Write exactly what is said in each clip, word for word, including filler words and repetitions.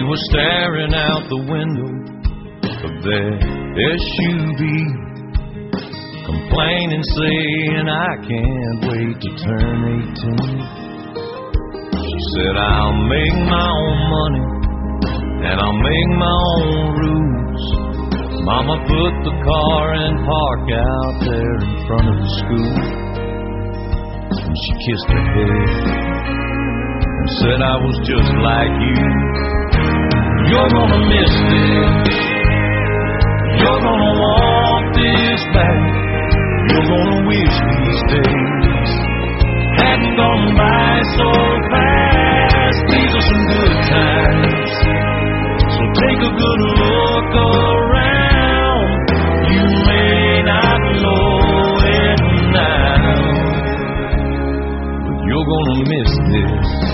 was staring out the window of their S U V, complaining, saying, I can't wait to turn eighteen. She said, I'll make my own money and I'll make my own rules. Mama put the car in park out there in front of the school, and she kissed her head and said, I was just like you. You're gonna miss this. You're gonna want this back. You're gonna wish these days hadn't gone by so fast. These are some good times, so take a good look around. You may not know it now, but you're gonna miss this.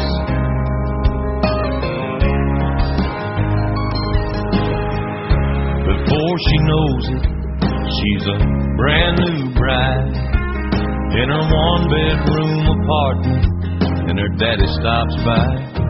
Before she knows it, she's a brand new bride in her one-bedroom apartment, and her daddy stops by.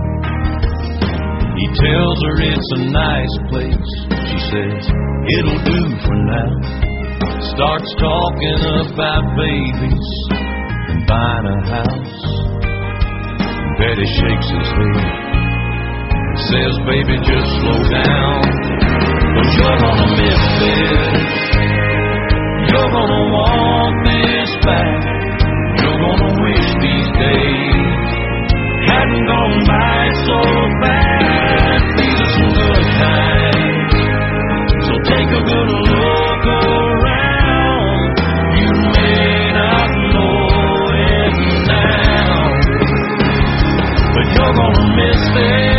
He tells her it's a nice place. She says, it'll do for now. Starts talking about babies and buying a house. Daddy shakes his head and says, baby, just slow down. But you're gonna miss this. You're gonna want this back. You're gonna wish these days hadn't gone by so fast. These are some good times, so take a good look around. You may not know it now, but you're gonna miss this.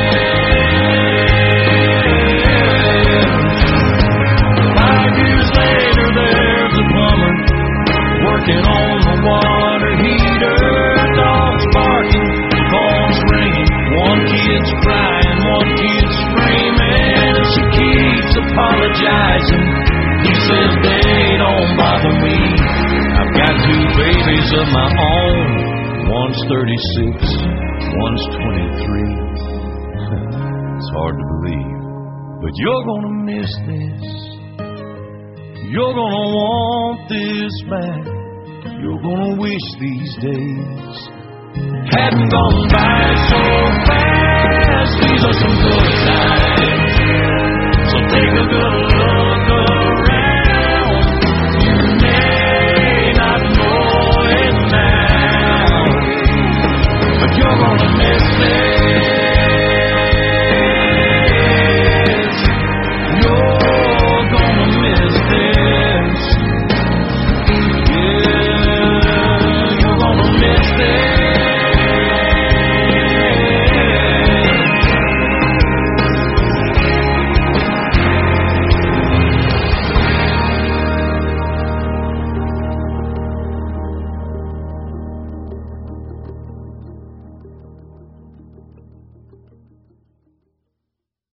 Working on the water heater, dogs barking, phones ringing, one kid's crying, one kid's screaming, and she keeps apologizing. He says, they don't bother me. I've got two babies of my own. One's thirty-six, one's twenty-three. It's hard to believe, but you're gonna miss this. You're gonna want this back. You're gonna wish these days hadn't gone by so fast. These are some good times, so take a good look.